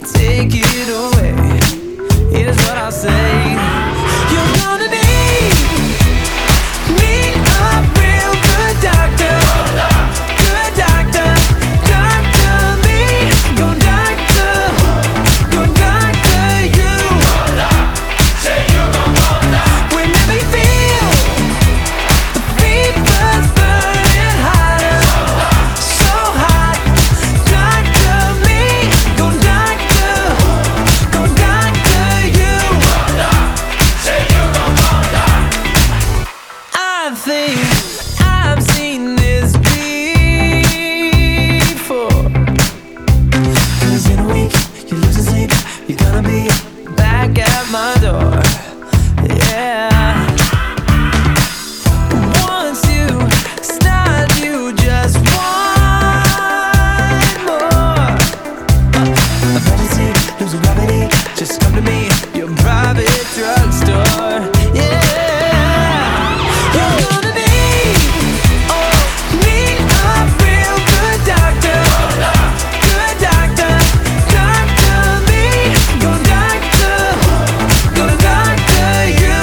take it away. Here's what I'll say. You're gonna need a real good doctor. Good doctor, doctor me. Go doctor you. Whenever you feel the fever's burning hotter, so hot, doctor me. Go doctor you. I think I've seen this before. 'Cause in a week, you're losing sleep. You're gonna be back at my door. Yeah. Once you start, you just want more. Emergency, losing gravity. Just come to me, your private drugstore. Yeah. You're gonna need a real good doctor. Good doctor, doctor me. Go doctor you.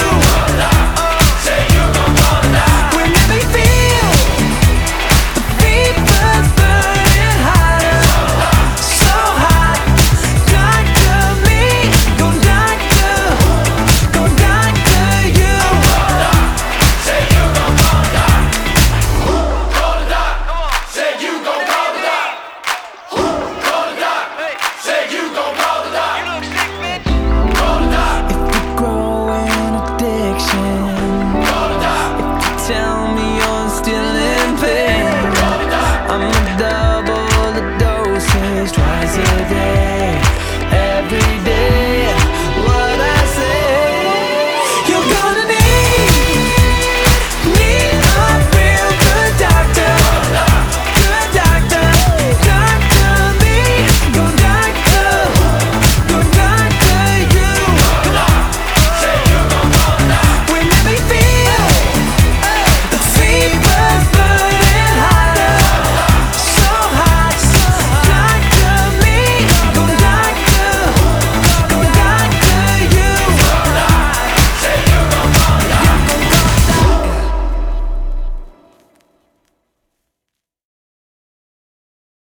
Whenever you feel the fever's burning hotter, so hot, doctor me. Go doctor you. If you're growing addiction, if you tell me you're still in pain, I'ma double the dosage twice a day, every